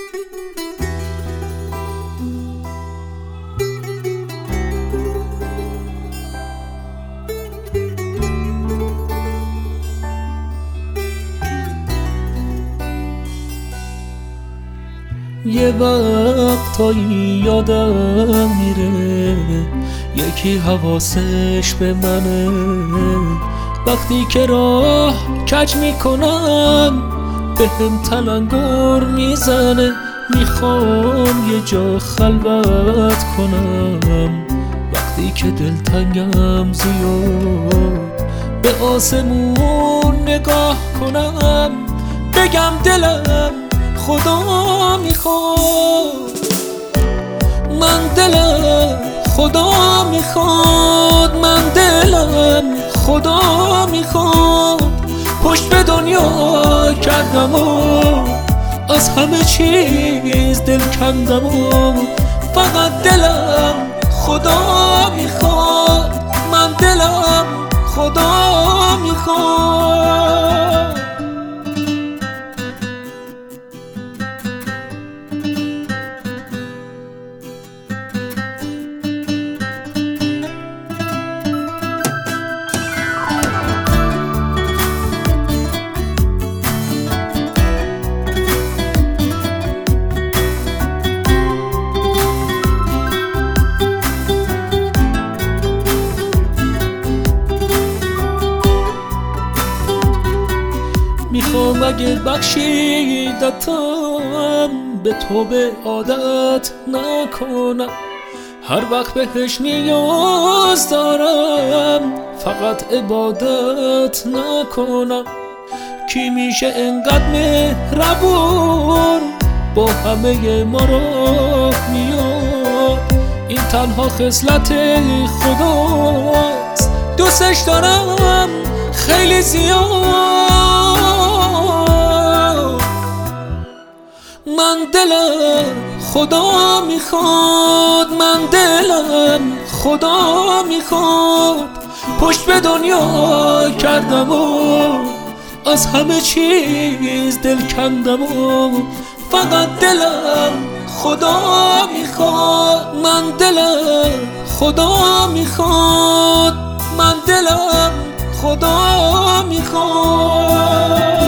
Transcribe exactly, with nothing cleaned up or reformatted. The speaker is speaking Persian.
یه وقتایی یادم میره یکی حواسش به منه، وقتی که راه کج میکنم به هم تلنگر میزنه. میخوام یه جا خلوت کنم وقتی که دلتنگم زیاد، به آسمون نگاه کنم بگم دلم خدا میخواد، من دلم خدا میخواد، من دلم خدا میخواد. پشت به دنیا کردم و از همه چیز دل کندم و فقط دلم خدا میخواد، من دلم خدا میخواد. میخوام اگه بخشیدتم به تو به عادت نکنم، هر وقت بهش نیاز دارم فقط عبادت نکنم. کی میشه انقدر مهربون با همه ما راه میاد، این تنها خصلت خداست، دوستش دارم خیلی زیاد. من دلم خدا میخواد، من دلم خدا میخواد. پشت به دنیا کردم و از همه چیز دل کندم و فقط دلم خدا میخواد، من دلم خدا میخواد، من دلم خدا میخواد.